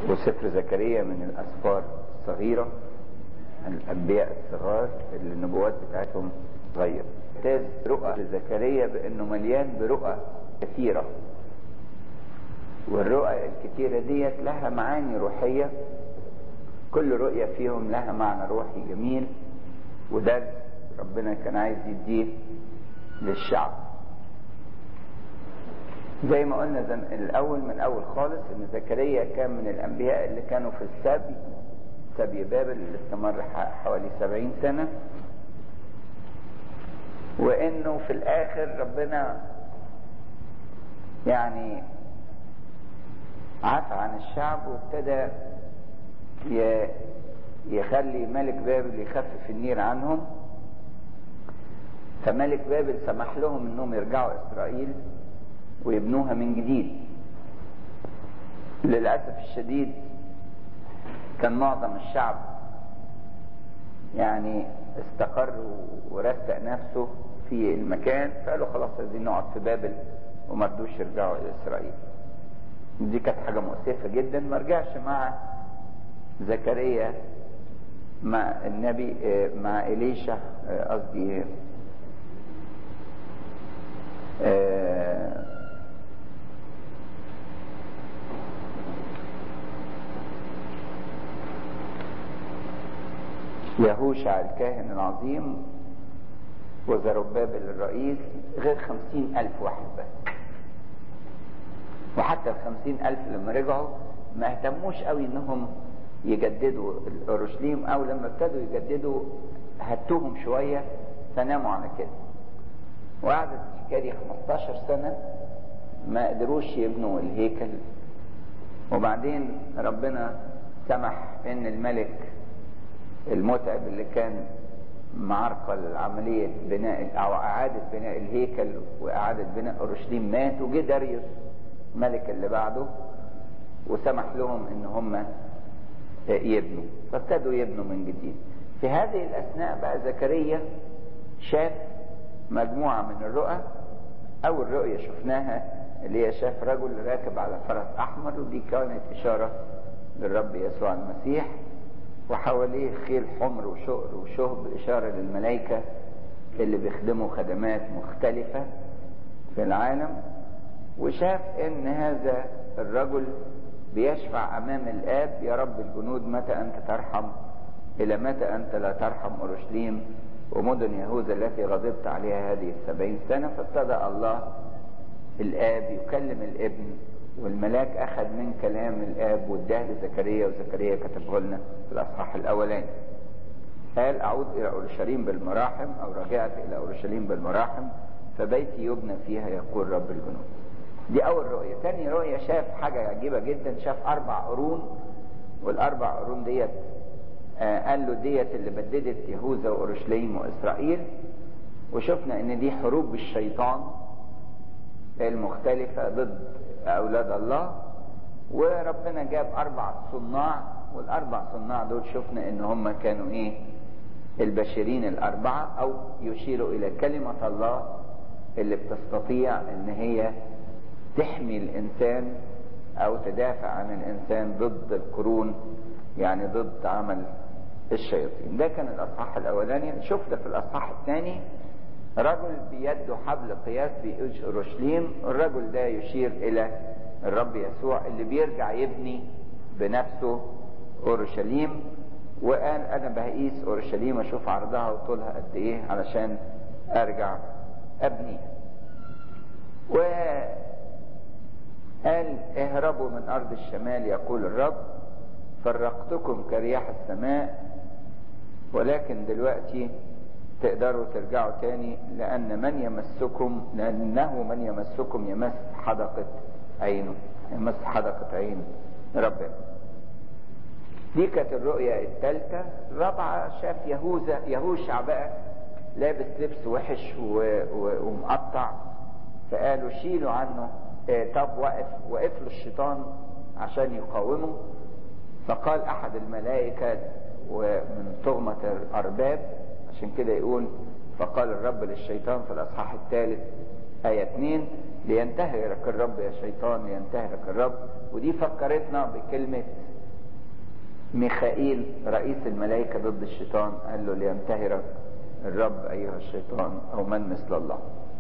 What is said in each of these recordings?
وسفر زكريا من الأسفار الصغيرة، الأنبياء الصغار اللي النبوات بتاعتهم صغيرة. امتاز رؤى زكريا بأنه مليان برؤى كثيرة، والرؤى الكثيرة ديت لها معاني روحية، كل رؤية فيهم لها معنى روحي جميل، وده ربنا كان عايز يديه للشعب. زي ما قلنا من أول خالص إن زكريا كان من الأنبياء اللي كانوا في سبي بابل اللي استمر حوالي 70 سنة، وإنه في الآخر ربنا يعني عفى عن الشعب وابتدى يخلي ملك بابل يخفف النير عنهم. فملك بابل سمح لهم انهم يرجعوا اسرائيل ويبنوها من جديد. للأسف الشديد كان معظم الشعب يعني استقر ورستق نفسه في المكان، فقالوا خلاص عايزين نقعد في بابل وما رضوش يرجعوا الى اسرائيل. دي كانت حاجة مؤسفة جدا. ما رجعش مع زكريا مع النبي مع إليشع قصدي يهوشع الكاهن العظيم وزربابل الرئيس، غير 50,000 واحد بس. وحتى 50,000 لما رجعوا ما اهتموش قوي انهم يجددوا اورشليم، او لما ابتدوا يجددوا هتوهم شوية فناموا على كده. وقعدت الحكاية 15 سنة ما قدروش يبنوا الهيكل. وبعدين ربنا سمح ان الملك المتعب اللي كان معرقل عملية بناء او اعادة بناء الهيكل واعادة بناء اورشليم مات، وجه داريوس الملك اللي بعده وسمح لهم ان هم يبنوا، فابتدوا يبنوا من جديد. في هذه الاثناء بقى زكريا شاف مجموعة من الرؤى. اول رؤية شفناها اللي هي شاف رجل راكب على فرس احمر، ودي كانت اشارة للرب يسوع المسيح، وحواليه خيل حمر وشقر وشهب، اشارة للملائكة اللي بيخدموا خدمات مختلفة في العالم. وشاف ان هذا الرجل بيشفع امام الاب: يا رب الجنود متى انت ترحم؟ الى متى انت لا ترحم اورشليم ومدن يهوذا التي غضبت عليها هذه 70 سنة؟ فابتدى الله الاب يكلم الابن، والملاك اخذ من كلام الاب واداه لزكريا، وزكريا كتبه لنا في الاصحاح الاولاني. قال: اعود الى اورشليم بالمراحم، او رجعت الى اورشليم بالمراحم، فبيتي يبنى فيها يقول رب الجنود. دي اول رؤية. تاني رؤية شاف حاجة عجيبة جدا، شاف 4 قرون، وال4 قرون ديت قال له ديت اللي بددت يهوذا واورشليم واسرائيل. وشفنا ان دي حروب الشيطان المختلفة ضد اولاد الله، وربنا جاب 4 صناع، وال4 صناع دول شفنا ان هم كانوا ايه؟ البشرين ال4، او يشيروا الى كلمة الله اللي بتستطيع ان هي تحمي الانسان او تدافع عن الانسان ضد القرون، يعني ضد عمل الشياطين. ده كان الاصحاح الاولاني. شفنا في الاصحاح الثاني رجل بيده حبل قياس بيقود اورشليم. الرجل ده يشير الى الرب يسوع اللي بيرجع يبني بنفسه اورشليم، وقال: انا بقيس اورشليم اشوف عرضها وطولها قد ايه علشان ارجع ابنيها. وقال: اهربوا من ارض الشمال يقول الرب، فرقتكم كرياح السماء، ولكن دلوقتي تقدروا ترجعوا تاني، لانه من يمسكم يمس حدقة عينه، يمس حدقة عين ربنا. دي كانت الرؤية الثالثة. الرابعة شاف يهوشع بقى لابس لبس وحش ومقطع، فقالوا شيلوا عنه. طب وقف له الشيطان عشان يقاومه. فقال احد الملائكة ومن طغمة الارباب، عشان كده يقول: فقال الرب للشيطان في الاصحاح الثالث آية 2: لينتهرك الرب يا شيطان، لينتهرك الرب. ودي فكرتنا بكلمة ميخائيل رئيس الملائكة ضد الشيطان، قال له لينتهرك الرب أيها الشيطان، أو من مثل الله.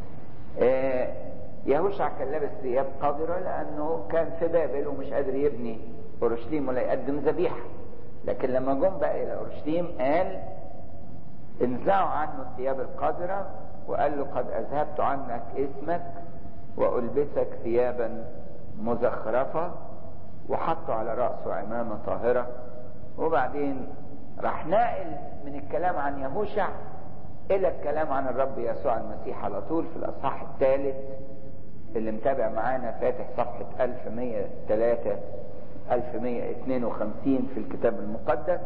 يهوشع كان لابس ثياب قذرة لأنه كان في بابل ومش قادر يبني أورشليم ولا يقدم ذبيحة. لكن لما جم بقى إلى أورشليم قال انزعوا عنه الثياب القذرة، وقال له قد أذهبت عنك اسمك وألبسك ثيابا مزخرفة، وحطوا على رأسه عمامة طاهرة. وبعدين راح ناقل من الكلام عن يهوشع إلى الكلام عن الرب يسوع المسيح على طول في الأصحاح الثالث. اللي متابع معانا فاتح صفحة 1152 في الكتاب المقدس.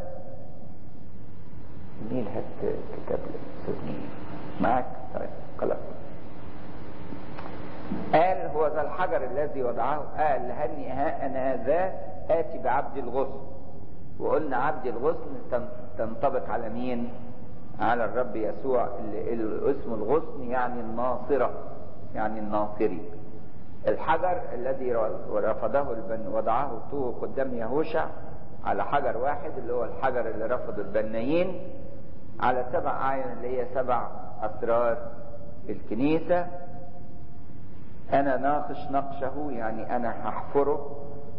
مين هات كتاب الأستاذ معاك؟ طيب خلاص. قال هو ذا الحجر الذي وضعه، قال هني ها أنا ذا آتي بعبد الغصن. وقلنا عبد الغصن تنطبق على مين؟ على الرب يسوع، اللي اسمه الغصن يعني الناصرة، يعني الناصري. الحجر الذي رفضه وضعه توه قدام يهوشع على حجر واحد، اللي هو الحجر اللي رفضه البنايين، على 7 أعين اللي هي 7 أسرار الكنيسة. أنا ناقش نقشه، يعني أنا هحفره.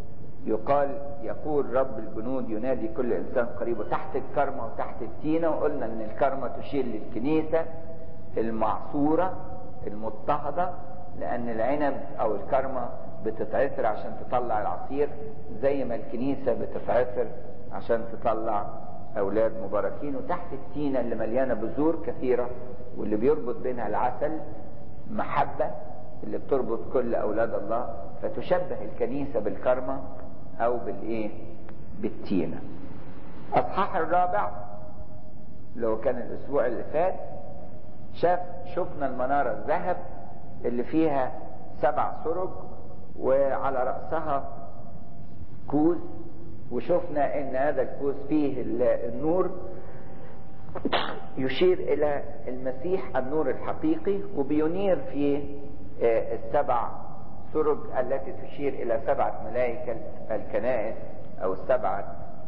يقول رب الجنود ينادي كل إنسان قريبه تحت الكرمة وتحت التينة. وقلنا أن الكرمة تشير للكنيسة المعصورة المضطهدة، لأن العنب أو الكرمة بتتعثر عشان تطلع العصير، زي ما الكنيسة بتتعثر عشان تطلع أولاد مباركين. وتحت التينة اللي مليانة بذور كثيرة واللي بيربط بينها العسل محبة اللي بتربط كل أولاد الله، فتشبه الكنيسة بالكرمة أو بالتينة. أصحاح الرابع لو كان الأسبوع اللي فات شفنا المنارة الذهب اللي فيها 7 سرج وعلى رأسها كوز، وشفنا ان هذا الكوز فيه النور يشير الى المسيح النور الحقيقي، وبينير في 7 سرج التي تشير الى 7 ملائكة الكنائس او 7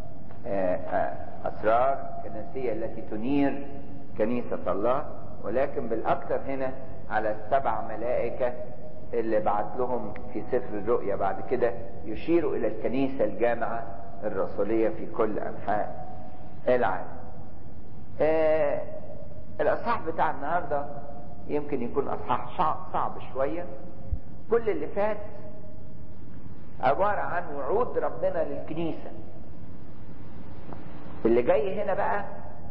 اسرار كنسية التي تنير كنيسة الله. ولكن بالاكثر هنا على 7 ملائكة اللي بعت لهم في سفر الرؤيا بعد كده، يشيروا الى الكنيسة الجامعة الرسولية في كل انحاء العالم. الاصحاح بتاع النهاردة يمكن يكون اصحاح صعب شوية. كل اللي فات عبارة عن وعود ربنا للكنيسة. اللي جاي هنا بقى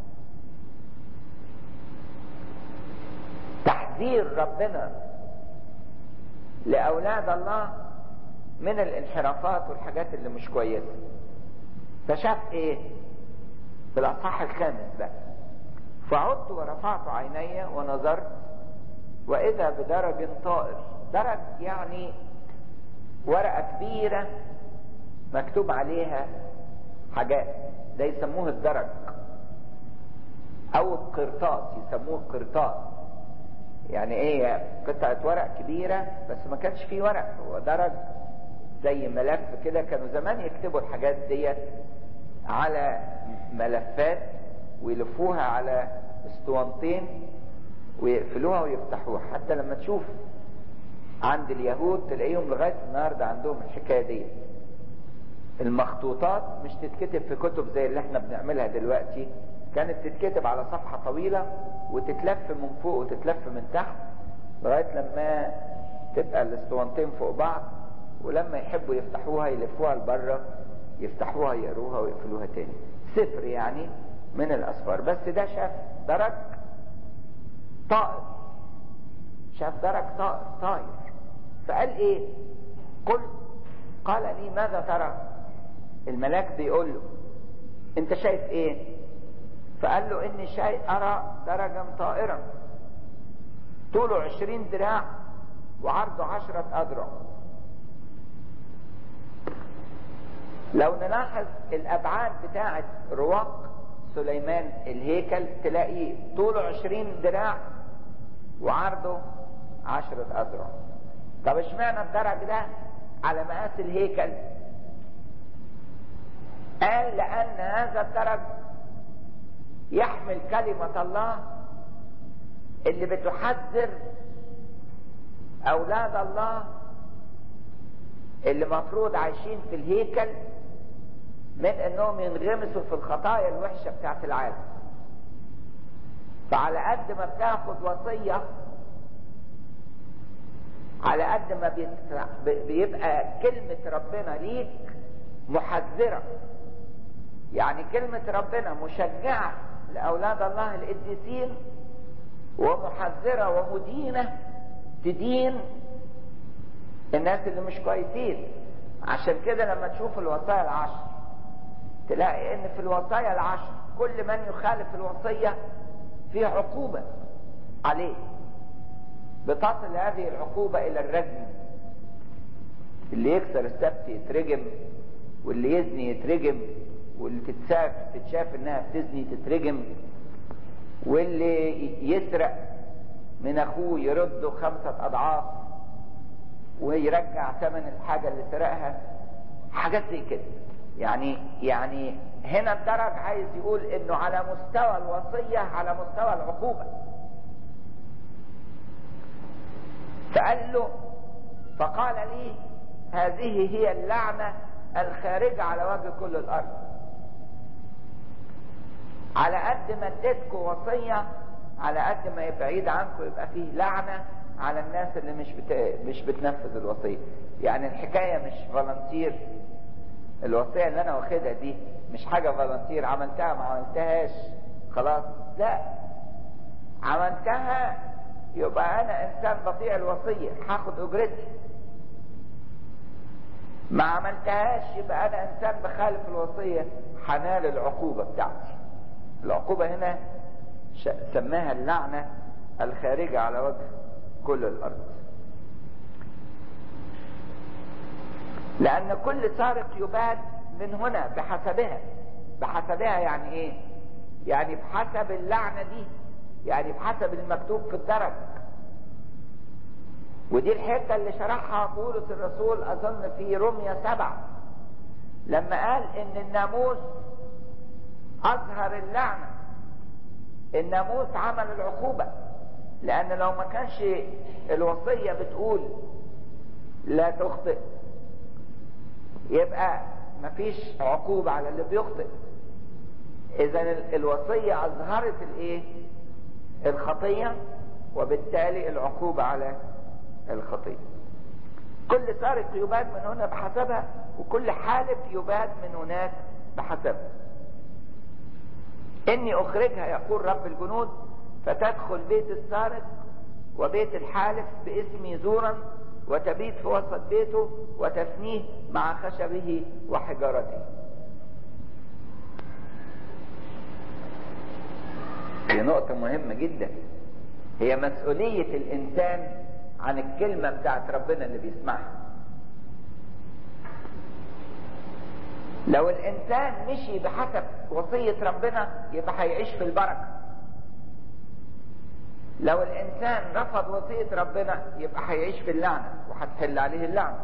تحذير ربنا لأولاد الله من الانحرافات والحاجات اللي مش كويسة. فشاف ايه في الأصحاح الخامس بقى؟ فعدت ورفعت عيني ونظرت وإذا بدرج طائر. درج يعني ورقة كبيرة مكتوب عليها حاجات، ده يسموه الدرج أو القرطاس، يسموه القرطاس. يعني ايه؟ قطعة ورق كبيرة بس ما كانش فيه ورق، هو درج زي ملف كده. كانوا زمان يكتبوا الحاجات ديت على ملفات ويلفوها على اسطوانتين ويقفلوها ويفتحوها. حتى لما تشوف عند اليهود تلاقيهم لغاية النهاردة عندهم الحكاية دي. المخطوطات مش تتكتب في كتب زي اللي احنا بنعملها دلوقتي، كانت تتكتب على صفحة طويلة وتتلف من فوق وتتلف من تحت لغاية لما تبقى الاسطوانتين فوق بعض، ولما يحبوا يفتحوها يلفوها لبره، يفتحوها يقروها ويقفلوها تاني. سفر يعني من الأسفار. بس ده شاف درج طائر، شاف درج طائر. فقال ايه؟ قال لي ماذا ترى؟ الملاك بيقول له انت شايف ايه؟ فقال له اني ارى درجا طائرا طوله 20 ذراع وعرضه 10 أذرع. لو نلاحظ الابعاد بتاعه رواق سليمان الهيكل تلاقي طوله 20 ذراع وعرضه 10 أذرع. طب اشمعنى الدرج ده على مقاس الهيكل؟ قال لأن هذا الدرج يحمل كلمة الله اللي بتحذر أولاد الله اللي مفروض عايشين في الهيكل من انهم ينغمسوا في الخطايا الوحشة بتاعت العالم. فعلى قد ما بتاخد وصية، على قد ما بيبقى كلمة ربنا ليك محذرة. يعني كلمة ربنا مشجعة لأولاد الله القديسين، ومحذرة ومدينة تدين الناس اللي مش كويسين. عشان كده لما تشوف الوصايا العشر تلاقي ان في الوصايا العشر كل من يخالف الوصية فيه عقوبة عليه، بتصل هذه العقوبة الى الرجم. اللي يكسر السبت يترجم، واللي يزني يترجم، واللي تتشاف انها بتزني تترجم، واللي يسرق من اخوه يرده 5 أضعاف ويرجع ثمن الحاجة اللي سرقها. حاجات زي كده. يعني هنا الدرج عايز يقول انه على مستوى الوصية، على مستوى العقوبة. فقال لي هذه هي اللعنة الخارجة على وجه كل الارض. على قد ما اديتكم وصية، على قد ما بعيد عنكم يبقى فيه لعنة على الناس اللي مش بتنفذ الوصية. يعني الحكاية مش فالنتير. الوصية اللي انا واخدها دي مش حاجة فالنتير، عملتها ما عملتهاش خلاص، لا، عملتها يبقى انا انسان بطيع الوصية هاخد اجرتي، ما عملتهاش يبقى انا انسان بخالف الوصية هنال العقوبة بتاعتي. العقوبة هنا سماها اللعنة الخارجة على وجه كل الارض. لان كل سارق يباد من هنا بحسبها. يعني ايه؟ يعني بحسب اللعنة دي، يعني بحسب المكتوب في الدرج. ودي الحتة اللي شرحها بولس الرسول اظن في رومية 7 لما قال ان الناموس اظهر اللعنة. الناموس عمل العقوبة، لان لو ما كانش الوصية بتقول لا تخطئ يبقى مفيش عقوبة على اللي بيخطئ. اذا الوصية اظهرت الايه؟ الخطية، وبالتالي العقوبة على الخطية. كل سارق يباد من هنا بحسبها، وكل حالف يباد من هناك بحسبها. اني اخرجها يقول رب الجنود، فتدخل بيت السارق وبيت الحالف باسمي زورا، وتبيت في وسط بيته وتفنيه مع خشبه وحجارته. دي نقطة مهمة جدا. هي مسؤولية الانسان عن الكلمة بتاعت ربنا اللي بيسمعها. لو الانسان مشي بحسب وصية ربنا يبقى هيعيش في البركة. لو الانسان رفض وصية ربنا يبقى هيعيش في اللعنة وهتحل عليه اللعنة.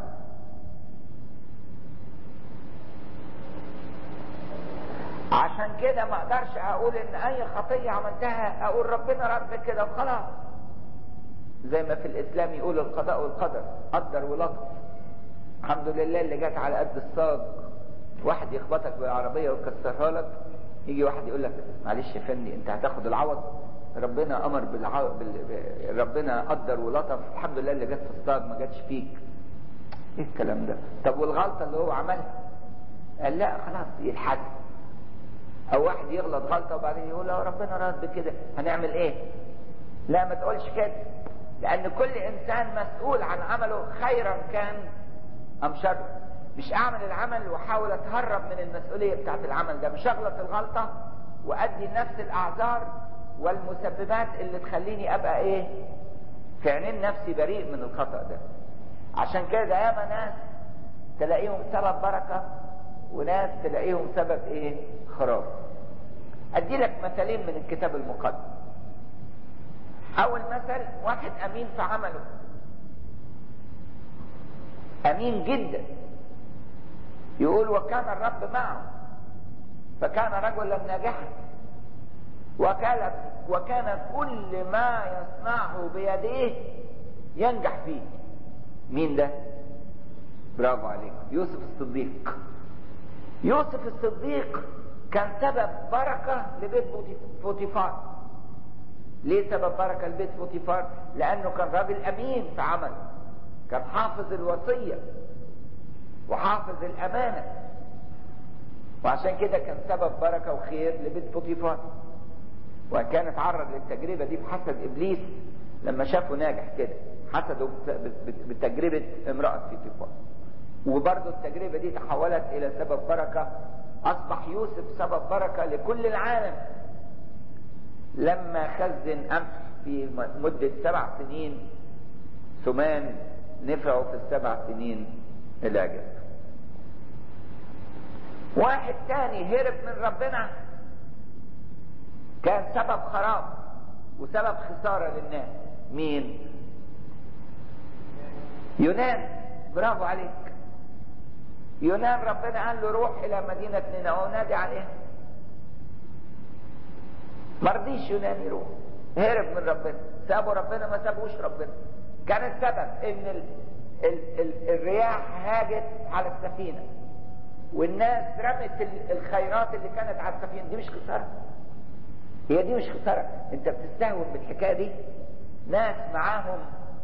عشان كده ما اقدرش اقول ان اي خطية عملتها اقول ربنا رد كده وخلاص. زي ما في الاسلام يقول القضاء والقدر، قدر ولطف. الحمد لله اللي جات على قد الصاج. واحد يخبطك بالعربية ويكسرها لك، يجي واحد يقول لك معلش يا فندي انت هتاخد العوض، ربنا امر ربنا قدر ولطف، الحمد لله اللي جت في الصاج ما جاتش فيك. ايه الكلام ده؟ طب والغلطة اللي هو عملها؟ قال لا خلاص يلحق. او واحد يغلط غلطة وبعدين يقول له ربنا راد بكده هنعمل ايه؟ لا ما تقولش كده، لان كل انسان مسؤول عن عمله خيرا كان ام شر. مش اعمل العمل واحاول اتهرب من المسؤولية بتاعت العمل ده، مش اغلط الغلطة وادي لنفس الاعذار والمسببات اللي تخليني ابقى ايه؟ في عينين نفسي بريء من الخطأ ده. عشان كده ياما ناس تلاقيهم سبب بركة وناس تلاقيهم سبب ايه؟ خراب. ادي لك مثالين من الكتاب المقدس. اول مثل واحد امين في عمله، امين جدا، يقول وكان الرب معه فكان رجلا ناجحا، وكان كل ما يصنعه بيديه ينجح فيه. مين ده؟ برافو عليك، يوسف الصديق. يوسف الصديق كان سبب بركة لبيت بوتيفار. ليه سبب بركة لبيت بوتيفار؟ لأنه كان راجل أمين في عمله، كان حافظ الوصية وحافظ الأمانة، وعشان كده كان سبب بركة وخير لبيت بوتيفار. وكان اتعرض للتجربة دي بحسد إبليس لما شافه ناجح كده، حسده بتجربة امرأة بوتيفار. وبرضه التجربة دي تحولت إلى سبب بركة، أصبح يوسف سبب بركة لكل العالم. لما خزن قمح في مدة 7 سنين ثمان نفعوا في ال7 سنين العجب. واحد تاني هرب من ربنا كان سبب خراب وسبب خسارة للناس. مين؟ يونان. برافو عليك. يونان ربنا قال له روح إلى مدينة نينوى ونادي عليها، مرضيش يونان يروح، هرب من ربنا، سابوا ربنا ما سابوش ربنا. كان السبب ان الرياح هاجت على السفينة والناس رمت الخيرات اللي كانت على السفينة. دي مش خسارة؟ هي دي مش خسارة؟ انت بتستهون بالحكاية دي؟ ناس معاهم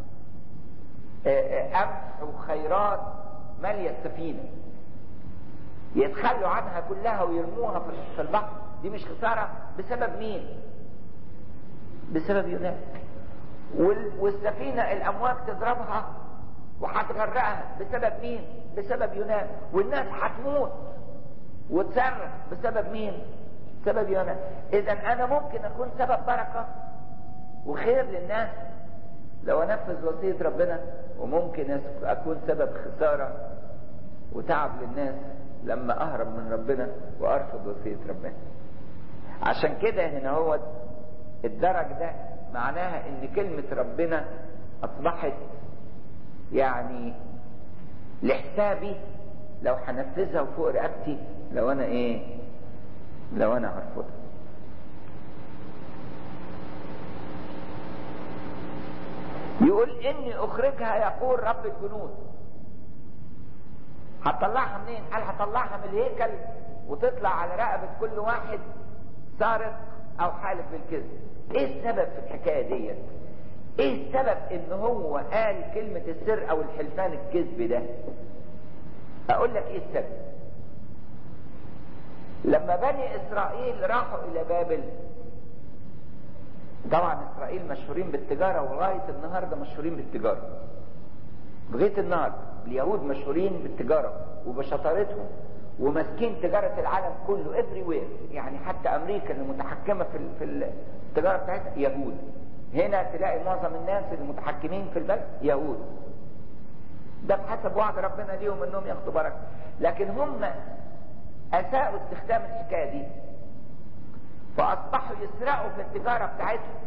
قمح وخيرات مالية السفينة يتخلوا عنها كلها ويرموها في البحر. دي مش خسارة؟ بسبب مين؟ بسبب يونان. والسفينة الأمواج تضربها وهتغرقها بسبب مين؟ بسبب يونان. والناس هتموت وتصرخ بسبب مين؟ بسبب يونان. إذا أنا ممكن أكون سبب بركة وخير للناس لو أنفذ وصية ربنا، وممكن أكون سبب خسارة وتعب للناس لما أهرب من ربنا وأرفض وصية ربنا. عشان كده هنا هو الدرج ده معناها ان كلمة ربنا اصبحت يعني لحسابي لو هنفذها وفوق رقبتي لو انا هرفضها. يقول اني اخرجها يقول رب الجنود. هتطلعها منين؟ قال هطلعها من الهيكل وتطلع على رقبة كل واحد سارق او حالف بالكذب. ايه السبب في الحكاية ديت؟ ايه السبب ان هو قال كلمة السر او الحلفان الكذب ده؟ اقول لك ايه السبب. لما بني اسرائيل راحوا الى بابل، طبعا اسرائيل مشهورين بالتجارة ولغاية النهاردة مشهورين بالتجارة، لغاية النهاردة اليهود مشهورين بالتجارة وبشطارتهم وماسكين تجارة العالم كله everywhere. يعني حتى امريكا اللي متحكمة في التجارة بتاعتها يهود. هنا تلاقي معظم الناس المتحكمين في البلد يهود. ده بحسب وعد ربنا ليهم انهم ياخدوا بركة. لكن هم اساءوا استخدام الحكاية دي فاصبحوا يسرقوا في التجارة بتاعتهم.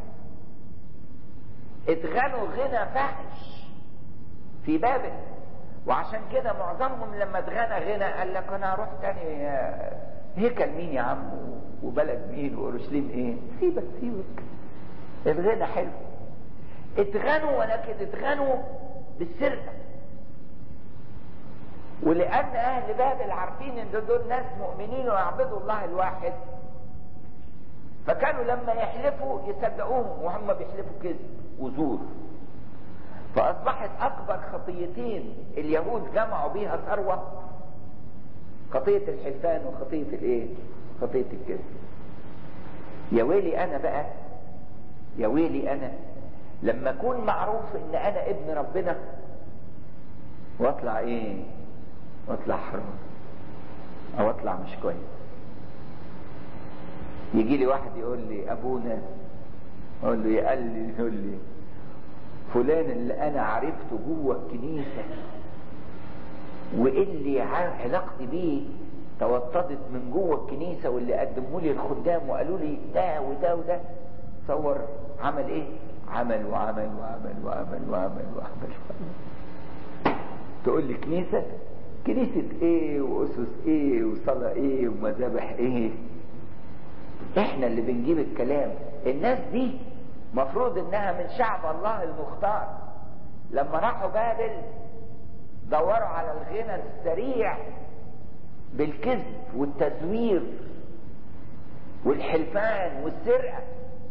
اتغنوا غنى فاحش في بابل، وعشان كده معظمهم لما اتغنى غنى قال لك انا هروح تاني هيكل مين يا عم وبلد مين واورشليم ايه؟ سيبك الغنى حلو. اتغنوا ولكن اتغنوا بالسرقة. ولان اهل بابل عارفين ان دول ناس مؤمنين ويعبدوا الله الواحد، فكانوا لما يحلفوا يصدقوهم وهم بيحلفوا كذب وزور. فاصبحت اكبر خطيتين اليهود جمعوا بيها ثروة خطية الحلفان وخطية الايه؟ خطية الكذب. يا ويلي انا بقى، يا ويلي انا لما اكون معروف ان انا ابن ربنا واطلع ايه؟ واطلع حرام او اطلع مش كويس. يجي لي واحد يقول لي ابونا، اقول له يقول لي فلان اللي انا عرفته جوه الكنيسة واللي علاقتي بيه توطدت من جوه الكنيسة واللي قدموا لي الخدام وقالوا لي ده وده وده، تصور عمل ايه؟ عمل وعمل وعمل وعمل وعمل وعمل. تقول لي كنيسة؟ كنيسة ايه واسس ايه وصلاة ايه ومذابح ايه؟ احنا اللي بنجيب الكلام. الناس دي مفروض انها من شعب الله المختار. لما راحوا بابل دوروا على الغنى السريع بالكذب والتزوير والحلفان والسرقة،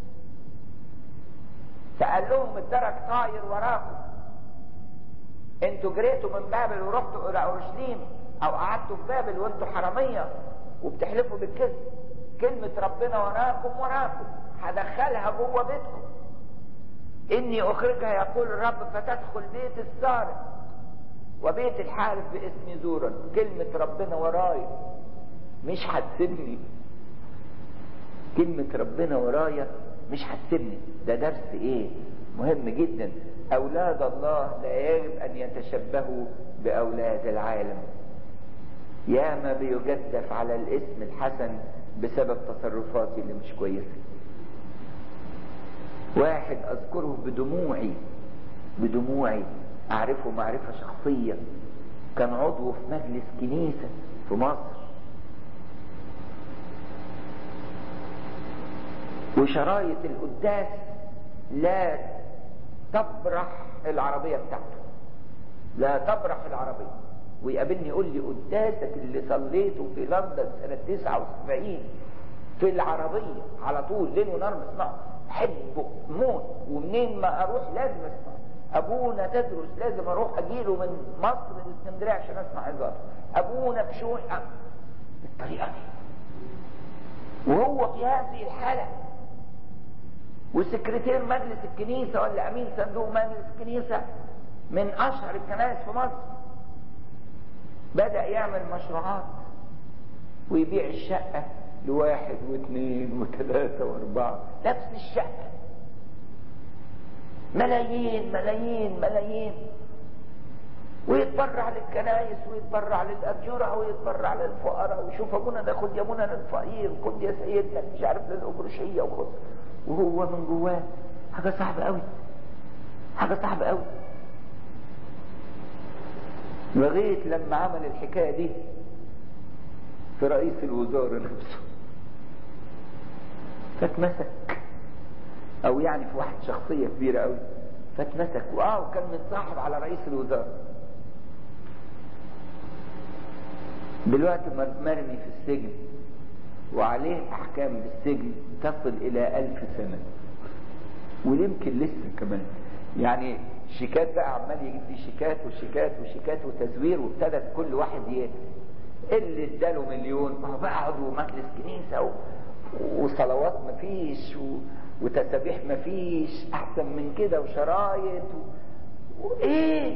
فقال لهم الدرج طاير وراكم. انتوا جريتوا من بابل ورحتوا الى اورشليم، او قعدتوا في بابل وانتوا حرامية وبتحلفوا بالكذب. كلمة ربنا وراكم هدخلها جوه بيتكم. اني اخرجها يقول الرب فتدخل بيت السارق وبيت الحارس باسمي زورا. كلمة ربنا ورايا مش هتسيبني. كلمة ربنا ورايا مش هتسيبني. ده درس ايه مهم جدا. اولاد الله لا يجب ان يتشبهوا باولاد العالم. ياما بيجدف على الاسم الحسن بسبب تصرفاتي اللي مش كويسة. واحد اذكره بدموعي اعرفه معرفة شخصية، كان عضو في مجلس كنيسة في مصر، وشرايط القداس لا تبرح العربية بتاعته، لا تبرح العربية. ويقابلني يقول لي قداسك اللي صليته في لندن سنة 79 في العربية على طول ليل ونهار بسمعه، حبه موت، ومنين ما اروح لازم اسمع. ابونا تدرس لازم اروح اجيله من مصر لاسكندريه عشان اسمع عظاته. ابونا بشوي بالطريقه دي وهو في هذه الحاله. وسكرتير مجلس الكنيسه ولا امين صندوق مجلس الكنيسه من اشهر الكنائس في مصر بدأ يعمل مشروعات ويبيع الشقة لواحد واثنين وثلاثة واربعة، نفس الشقة ملايين ملايين ملايين، ويتبرع للكنائس ويتبرع للأبجورة ويتبرع للفقراء. ويشوف ابونا ده خد يا ابونا للفقير، خد يا سيدنا مش عارف للأبرشية وخد. وهو من جواه حاجة صعبة قوي، حاجة صعبة قوي. لغاية لما عمل الحكاية دي في رئيس الوزراء نفسه فاتمسك، او يعني في واحد شخصية كبيرة قوي فاتمسك. وكان متصاحب على رئيس الوزراء. دلوقتي مرمي في السجن وعليه احكام بالسجن تصل الى 1000 سنة، ويمكن لسه كمان. يعني شيكات بقى عمال يجيب لي شيكات وشيكات وشيكات وتزوير. وابتدت كل واحد اللي اداله مليون ما هو بقى عضو مجلس كنيسة وصلوات مفيش وتسابيح مفيش احسن من كده وشرايط وايه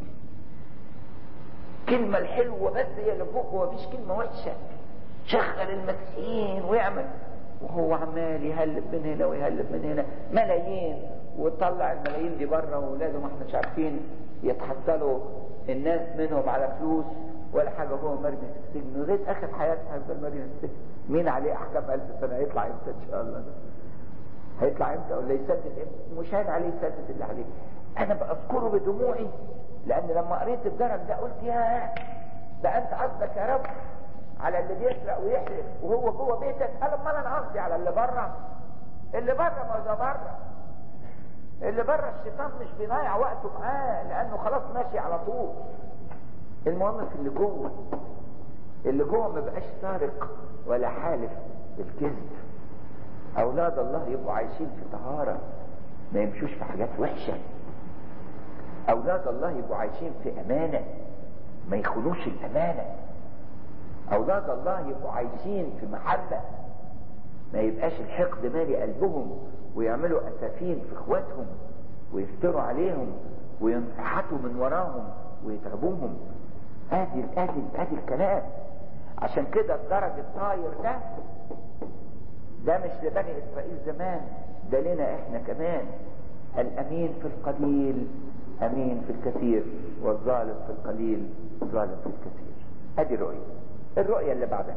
كلمة الحلوة بس هي اللي فوق ومفيش كلمة وحشة. شغل المسيحيين ويعمل، وهو عمال يهلب من هنا ويهلب من هنا ملايين، وطلع الملايين دي بره. ولازم احنا مش عارفين يتحصلوا الناس منهم على فلوس ولا حاجة. هو مرمي في السجن لغاية اخر حياته هيفضل مرمي في السجن. مين عليه احكام 1000 سنة؟ هيطلع امتى ان شاء الله؟ هيطلع امتى ولا يسدد امتى؟ مش هين عليه يسدد اللي عليه. انا بذكره بدموعي لان لما قريت الدرج ده قلت يا ده انت قصدك يا رب على اللي بيسرق ويحرق وهو جوه بيتك. قال امال انا قصدي على اللي بره. اللي بره ما ده بره. اللي بره الشيطان مش بيضيع وقته معاه لانه خلاص ماشي على طول. المهم في اللي جوه. اللي جوه ما بقاش سارق ولا حالف بالكذب. اولاد الله يبقوا عايشين في طهارة، ما يمشوش في حاجات وحشة. اولاد الله يبقوا عايشين في امانة، ما يخونوش الامانة. اولاد الله يبقوا عايشين في محبة، ما يبقاش الحقد مالي قلبهم ويعملوا اسافين في اخواتهم ويفتروا عليهم وينحتوا من وراهم ويتعبوهم. ادي الكلام. عشان كده الدرج الطاير ده مش لبني اسرائيل زمان، ده لنا احنا كمان. الامين في القليل امين في الكثير، والظالم في القليل ظالم في الكثير. ادي الرؤية اللي بعدها.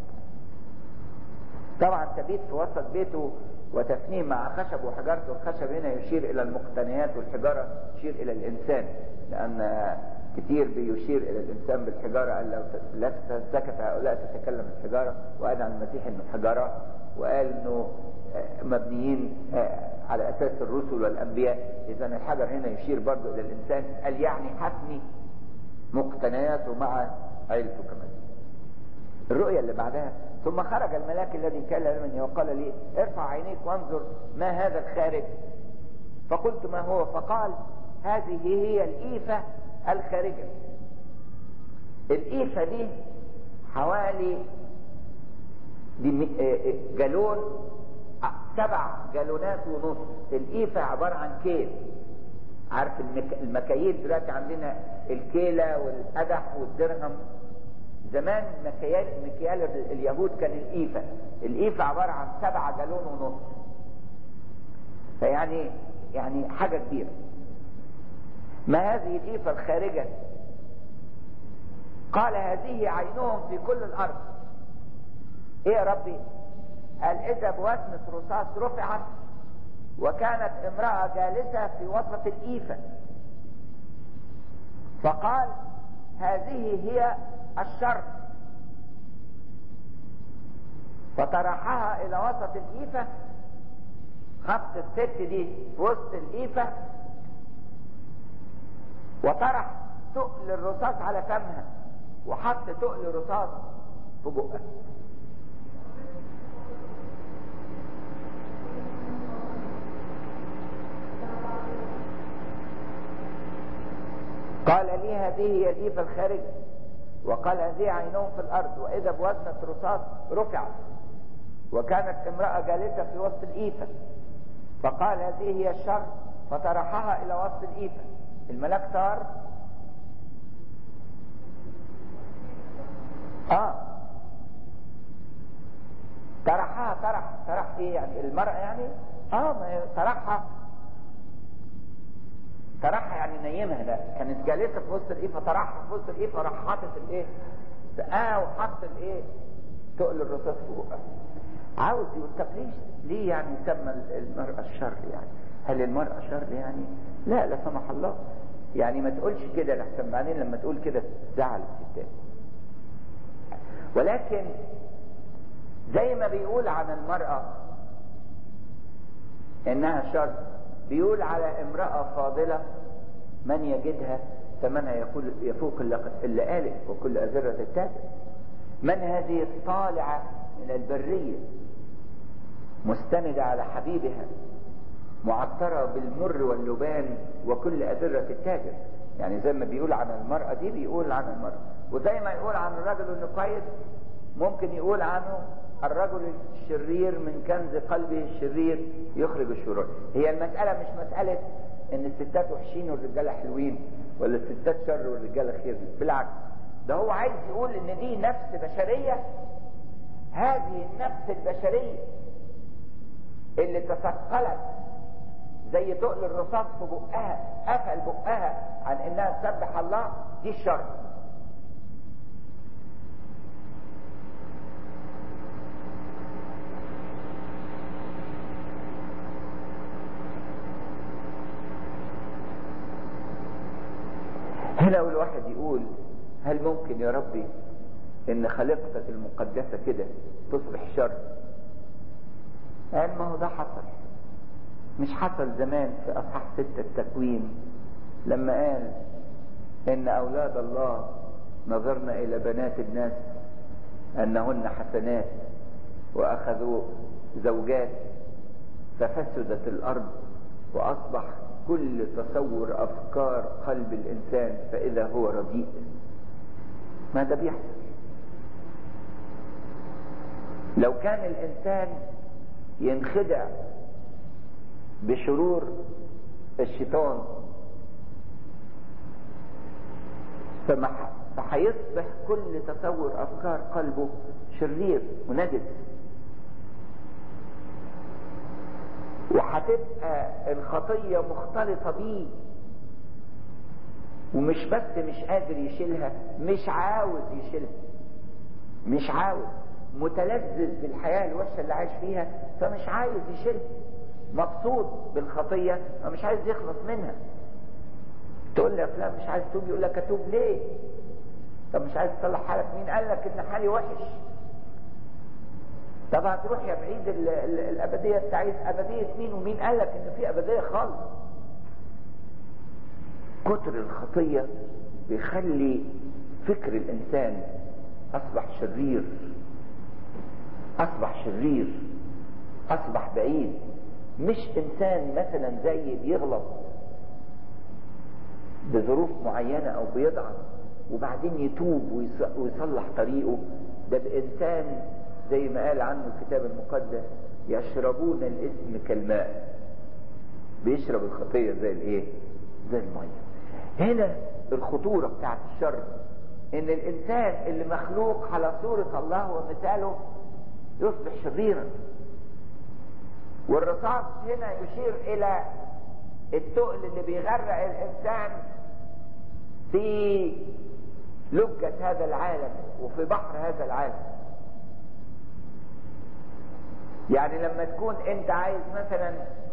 طبعا تبيت في وسط بيته وتفنيه مع خشب وحجارته. الخشب هنا يشير الى المقتنيات والحجارة تشير الى الانسان، لان كتير بيشير الى الانسان بالحجاره، قال لو لا سكت هؤلاء تتكلم الحجاره، وقال عن المسيح انه حجاره، وقال انه مبنيين على اساس الرسل والانبياء. اذا الحجر هنا يشير برضه الى الانسان، قال يعني حفني مقتنياته مع عيلته كمان. الرؤيا اللي بعدها: ثم خرج الملاك الذي كلمني وقال لي ارفع عينيك وانظر ما هذا الخارج. فقلت ما هو؟ فقال هذه هي الإيفة الخارجة. الإيفة دي حوالي جالون، 7 جالونات ونص. الإيفة عبارة عن كيل. عارف المكاييل دلوقتي عندنا الكيلة والقدح والدرهم، زمان مكيال اليهود كان الإيفة. الإيفة عبارة عن 7 جالون ونص، فيعني حاجة كبيرة. ما هذه الإيفة الخارجة؟ قال هذه عينهم في كل الأرض. إيه يا ربي؟ قال إذا بوزنة رصاص رفعت، وكانت امرأة جالسة في وسط الإيفة، فقال هذه هي الشر، فطرحها إلى وسط الإيفة، خط الست دي في وسط الإيفة، وطرح تقل الرصاص على فمها، وحط تقل الرصاص في بقها. قال لي هذه هي الإيفة الخارجة، وقال هذه عينهم في الأرض، وإذا بوزنة رصاص رفعت، وكانت امرأة جالسة في وسط الإيفة، فقال هذه هي الشر، فطرحها إلى وسط الإيفة. الملاك طار، طرح ايه يعني؟ المرأة يعني ما طرحها يعني نيمها. لا، كانت جالسة في وسط الإيفة، طرحها في وسط الإيفة، راح حاطط الايه وحط الايه تقل الرصاص في بقها. عاوز يقول طب ليه يعني سمى المرأة الشر؟ يعني هل المرأة شر يعني؟ لا سمح الله، يعني ما تقولش كده لحسن بعدين لما تقول كده تزعل الستات. ولكن زي ما بيقول عن المرأة انها شر، بيقول على امرأة فاضلة من يجدها ثمنها يفوق اللآلئ وكل أزرة التاج. من هذه الطالعة من البرية مستندة على حبيبها، معطرة بالمر واللبان وكل أزرة التاجر. يعني زي ما بيقول عن المرأة دي بيقول عن المرأة، وزي ما يقول عن الرجل انه كويس ممكن يقول عنه الرجل الشرير من كنز قلبه الشرير يخرج الشرور. هي المسألة مش مسألة ان الستات وحشين والرجالة حلوين، ولا الستات شر والرجالة خير، بالعكس، ده هو عايز يقول ان دي نفس بشرية. هذه النفس البشرية اللي تثقلت زي تقل الرصاص في بقها، قفل بقها عن انها تسبح الله، دي الشر. هنا الواحد يقول هل ممكن يا ربي ان خليقتك المقدسة كده تصبح شر؟ قال ما هو ده حصل. مش حصل زمان في اصحاح 6 التكوين لما قال ان اولاد الله نظرنا الى بنات الناس انهن حسنات واخذوا زوجات ففسدت الارض واصبح كل تصور افكار قلب الانسان فاذا هو رديء. ما ده بيحصل. لو كان الانسان ينخدع بشرور الشيطان فهيصبح كل تصور افكار قلبه شرير ونجس، وهتبقى الخطية مختلطة بيه، ومش بس مش قادر يشيلها، مش عاوز يشيلها، مش عاوز، متلذذ بالحياة الوحشة اللي عايش فيها فمش عايز يشيلها، مبسوط بالخطية فمش عايز يخلص منها. تقول لي يا فلان مش عايز تتوب، يقول لك اتوب ليه؟ طب مش عايز تصلح حالك، مين قال لك ان حالي وحش؟ طب هتروح يا بعيد الابديه، انت عايز ابديه مين؟ ومين قال لك ان في ابديه خالص؟ كتر الخطيه بيخلي فكر الانسان اصبح شرير، اصبح بعيد. مش انسان مثلا زي بيغلط بظروف معينه او بيضعف وبعدين يتوب ويصلح طريقه. ده الانسان زي ما قال عنه الكتاب المقدس يشربون الاسم كالماء، بيشرب الخطيه زي الايه؟ زي الميه. هنا الخطوره بتاعت الشر، ان الانسان اللي مخلوق على صوره الله ومثاله يصبح شريرا. والرصاص هنا يشير الى التقل اللي بيغرق الانسان في لجة هذا العالم وفي بحر هذا العالم. يعني لما تكون انت عايز مثلا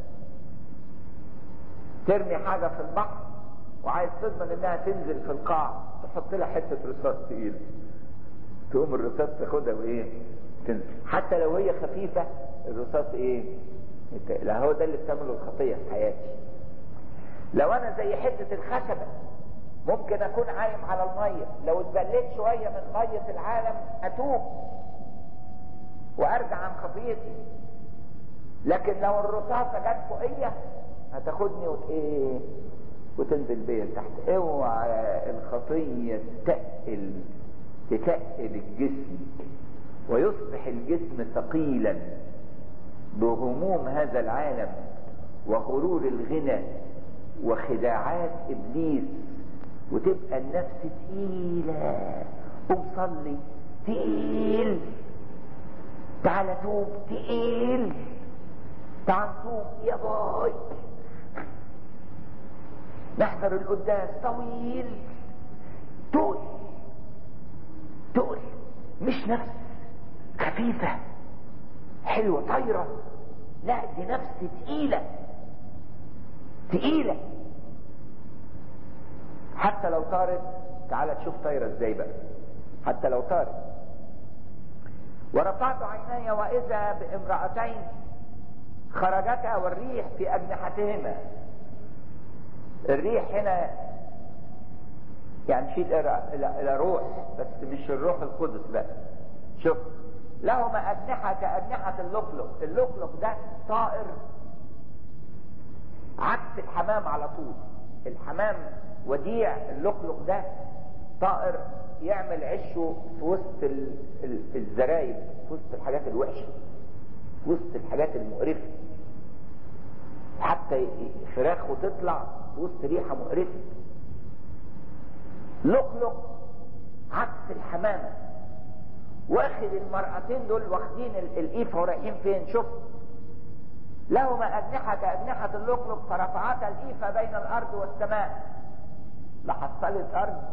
ترمي حاجة في البحر وعايز تضمن انها تنزل في القاع، تحط لها حتة رصاص تقيلة، تقوم الرصاص تاخدها وايه؟ تنزل. حتى لو هي خفيفة الرصاص ايه؟ لا، هو ده اللي بتعمله الخطية في حياتي. لو انا زي حتة الخشبة ممكن اكون عايم على المية، لو اتبليت شوية من مية العالم اتوب وارجع عن خطيتي. لكن لو الرصاصة جت فوقية هتاخدني وتنزل بيا تحت. اوعى الخطية تتقل الجسم ويصبح الجسم ثقيلا بهموم هذا العالم وغرور الغنى وخداعات ابليس، وتبقى النفس تقيلة. قوم صلي تقيل، تعال توب تقيل، تعال نصوم يا باي، نحضر القداس طويل، تقل. مش نفس خفيفة حلوة طايرة، لا دي نفس تقيلة. حتى لو طارت، تعال تشوف طايرة ازاي بقى. حتى لو طارت. ورفعت عيناي واذا بامرأتين خرجتا والريح في اجنحتهما. الريح هنا يعني شيء الى روح، بس مش الروح القدس بقى. شوف، لهما اجنحة كاجنحة اللقلق. اللقلق ده طائر عكس الحمام على طول. الحمام وديع، اللقلق ده طائر يعمل عشه في وسط الزرايب، في وسط الحاجات الوحشة، في وسط الحاجات المقرفة، حتى فراخه تطلع في وسط ريحة مقرفة. لقلق عكس الحمامة. واخد المرأتين دول واخدين الإيفة ورايحين فين؟ شوف، لهما أجنحة كأجنحة اللقلق فرفعتا الإيفة بين الأرض والسماء. لا حصلت أرض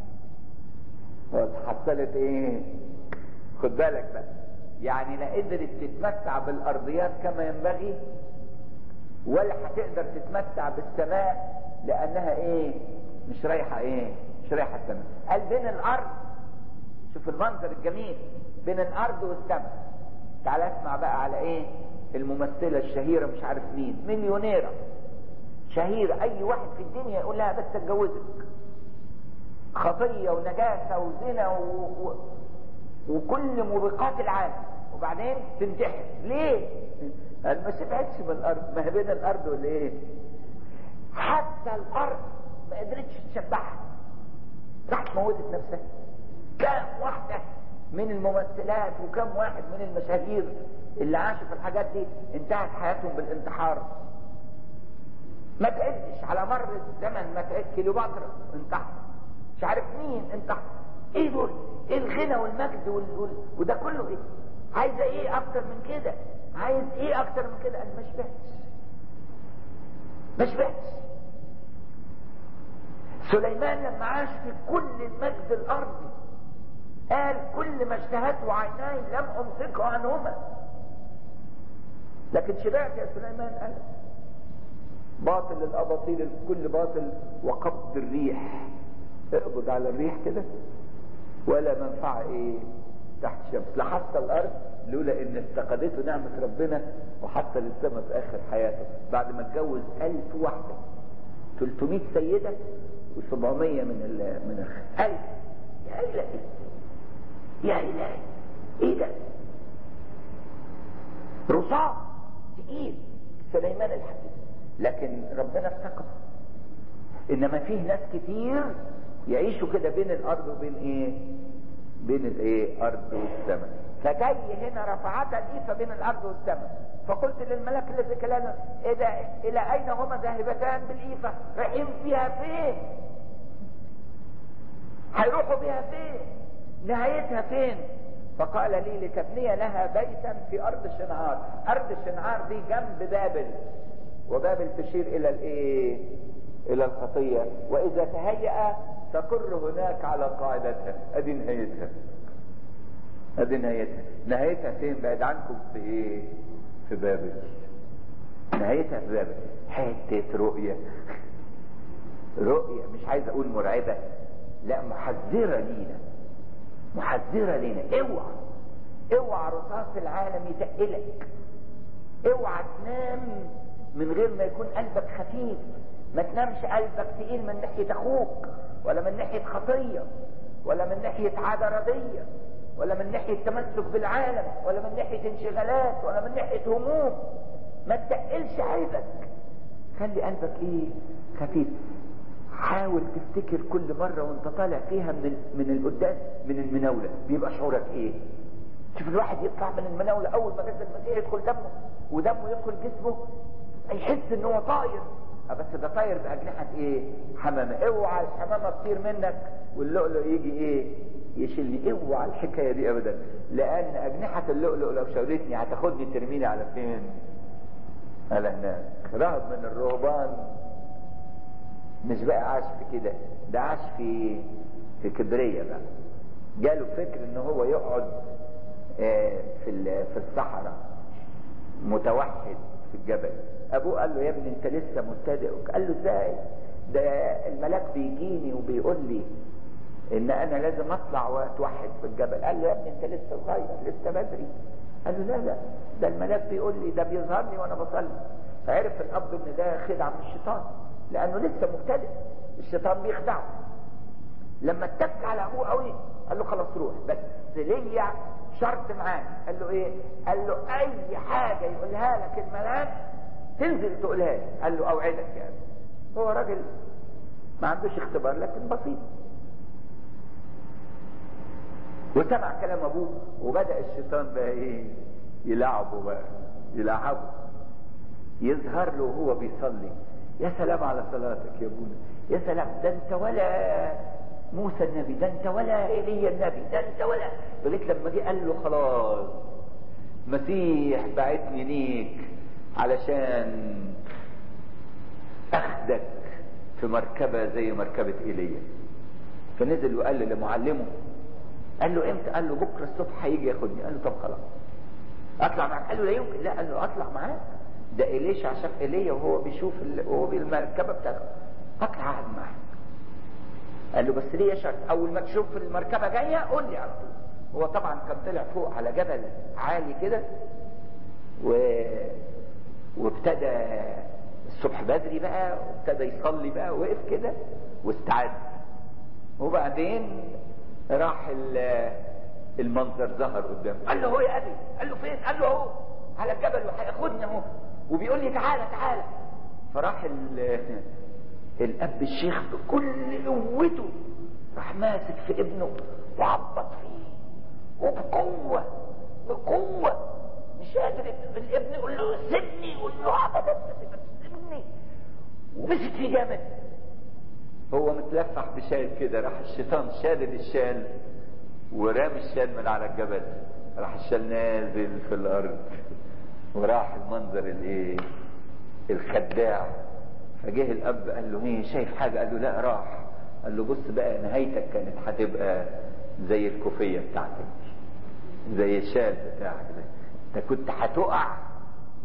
وحصلت إيه؟ خد بالك بقى، يعني لا قدرت تتمتع بالأرضيات كما ينبغي، ولا هتقدر تتمتع بالسماء، لأنها إيه؟ مش رايحة السماء. قال بين الأرض، شوف المنظر الجميل، بين الأرض والسماء. تعال اسمع بقى على إيه؟ الممثلة الشهيرة مش عارف مين، مليونيرة شهيرة، اي واحد في الدنيا يقول لها بس اتجوزك. خطية ونجاسة وزنا وكل موبقات العالم، وبعدين تنتحر. ليه؟ قال ما شبعتش من الارض، ما هي بين الارض والايه؟ حتى الارض ما قدرتش تشبعها، راحت موتت نفسها. كم واحدة من الممثلات وكم واحد من المشاهير اللي عاشوا في الحاجات دي انتهت حياتهم بالانتحار. ما تعدش على مر الزمن، ما تعد. كليوباترا انتحر، مش عارف مين انتحر. ايه دول؟ ايه الغنى والمجد وده كله ايه؟ عايزه ايه اكتر من كده؟ عايز ايه اكتر من كده؟ انا ما شبعتش. سليمان لما عاش في كل المجد الارضي قال كل ما اشتهته عيناي لم امسكه عنهما. لكن شبعت يا سليمان؟ قال باطل الاباطيل الكل باطل، وقبض الريح، اقبض على الريح كده ولا منفعه ايه تحت الشمس. لا حتى الارض لولا ان افتقدته نعمه ربنا، وحتى للسماء في اخر حياته بعد ما اتجوز 1000 واحده، 300 سيده و700 من 1000. يا الهي يا الهي ايه ده؟ رصاص تقيل سليمان الحكيم، لكن ربنا افتقد. انما فيه ناس كتير يعيشوا كده بين الارض وبين ايه؟ بين الايه؟ ارض والسماء. فجاي هنا رفعت الايفه بين الارض والسماء. فقلت للملاك الذي كلمنا ايه ده؟ الى اين هما ذاهبتان بالايفه؟ رايحين بيها فين؟ هيروحوا بيها فين؟ نهايتها فين؟ فقال لي لتبني لها بيتا في ارض شنعار. ارض شنعار دي جنب بابل، وبابل تشير الى الايه؟ الى الخطيه. واذا تهيأ تقر هناك على قاعدتها. ادي نهايتها، ادي نهايتها. نهايتها فين؟ بعد عنكم في ايه؟ في بابل. نهايتها في بابل. حته رؤيه، رؤيه مش عايز اقول مرعبه، لا محذره لينا، محذره لينا. اوعى اوعى رصاص العالم يتقلك، اوعى تنام من غير ما يكون قلبك خفيف. ما تنامش قلبك تقيل من ناحيه اخوك، ولا من ناحيه خطيه، ولا من ناحيه عاده رديه، ولا من ناحيه تمسك بالعالم، ولا من ناحيه انشغالات، ولا من ناحيه هموم. ما تقلش قلبك، خلي قلبك ايه؟ خفيف. حاول تفتكر كل مرة وانت طالع فيها من القداس، من المناولة، بيبقى شعورك ايه؟ شوف الواحد يطلع من المناولة اول ما جسد المسيح يدخل دمه ودمه يدخل جسمه، يحس ان هو طاير. بس ده طاير باجنحة ايه؟ حمامة. اوعى الحمامة تطير منك واللؤلؤ يجي ايه؟ يشيلني. اوعى الحكاية دي ابدا، لان اجنحة اللؤلؤ لو شاولتني هتاخدني ترميني على فين؟ على هناك. راهب من الرهبان مش بقى عاش في كده، ده عاش في كبرية بقى. جاله فكر ان هو يقعد في الصحراء متوحد في الجبل. ابوه قال له يا ابني انت لسه مبتدئ. قال له ازاي؟ ده الملاك بيجيني وبيقول لي ان انا لازم اطلع واتوحد في الجبل. قال له يا ابني انت لسه صغير، لسه بدري. قال له لا ده الملاك بيقول لي، ده بيظهر لي وانا بصلي. فعرف الاب ان ده خدعة من الشيطان، لانه لسه مبتدئ، الشيطان بيخدعه. لما اتك على ابوه قوي قال له خلاص روح، بس ليا شرط معاك. قال له ايه؟ قال له اي حاجه يقولها لك الملاك تنزل تقولها لي. قال له اوعدك يا ابني. هو راجل ما عندوش اختبار لكن بسيط، وسمع كلام ابوه. وبدا الشيطان بقى ايه؟ يلعبه بقى، يلعبه، يظهر له وهو بيصلي. يا سلام على صلاتك يا ابونا، يا سلام، ده انت ولا موسى النبي، ده انت ولا ايليا النبي، ده انت ولا. لغايه لما جه قال له خلاص مسيح بعتني ليك علشان اخدك في مركبه زي مركبه ايليا. فنزل وقال لمعلمه، قال له امتى؟ قال له بكره الصبح هيجي ياخدني. قال له طب خلاص اطلع معاك. قال له لا يمكن. لا، قال له اطلع معاك، ده إليشع شاف ايليا وهو بيشوف وهو بالمركبه بتاعته، اطلع اقعد معاك. قال له بس ليه شرط، اول ما تشوف المركبه جايه قول لي على طول. هو طبعا كان طلع فوق على جبل عالي كده وابتدى الصبح بدري بقى، وابتدى يصلي بقى، وقف كده واستعد. وبعدين راح المنظر ظهر قدامه. قال له هو يا ابي. قال له فين؟ قال له اهو على الجبل وهياخدني اهو وبيقول لي تعالى تعالى. فراح الاب الشيخ بكل قوته راح ماسك في ابنه وعبط فيه وبقوه، بقوه، مش قادر الابن يقول له سيبني، يقول له ابدا سيبني، ومسك فيه جامد. هو متلفح بشال كده، راح الشيطان شادد الشال ورامي الشال من على الجبل، راح الشال نازل في الارض، وراح المنظر الايه الخداع. فجه الاب قال له ايه شايف حاجه؟ قال له لا. راح قال له بص بقى نهايتك كانت هتبقى زي الكوفيه بتاعتك، زي الشال بتاعك ده، انت كنت هتقع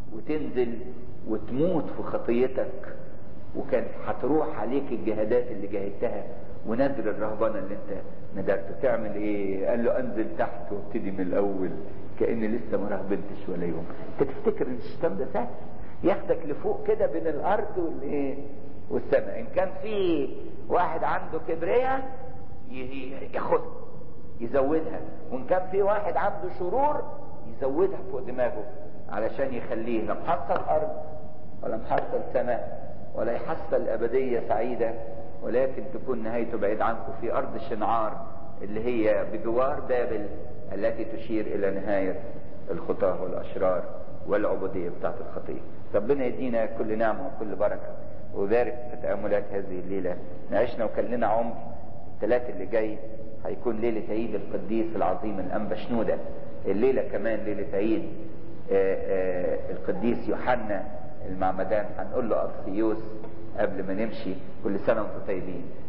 وتنزل وتموت في خطيتك، وكانت هتروح عليك الجهادات اللي جاهدتها ونذر الرهبنه اللي انت ندرته، تعمل ايه؟ قال له انزل تحت وابتدي من الاول كأني لسه ما رهبنتش ولا يوم. انت تفتكر ان الشيطان ده سهل؟ ياخدك لفوق كده بين الارض والايه والسماء. ان كان في واحد عنده كبرياء ياخدها يزودها، وان كان في واحد عنده شرور يزودها فوق دماغه علشان يخليه لا محصل ارض ولا محصل سماء ولا يحصل ابديه سعيده، ولكن تكون نهايته بعيد عنكم في ارض شنعار اللي هي بجوار بابل التي تشير الى نهايه الخطاه والاشرار والعبوديه بتاعت الخطيه. ربنا يدينا كل نعمه وكل بركه ويبارك في تاملات هذه الليله. نعيشنا وكان لنا عمر. الثلاث اللي جاي هيكون ليله عيد القديس العظيم الانبا شنوده، الليله كمان ليله عيد القديس يوحنا المعمدان، هنقول له ارسيوس قبل ما نمشي. كل سنه وانتم طيبين.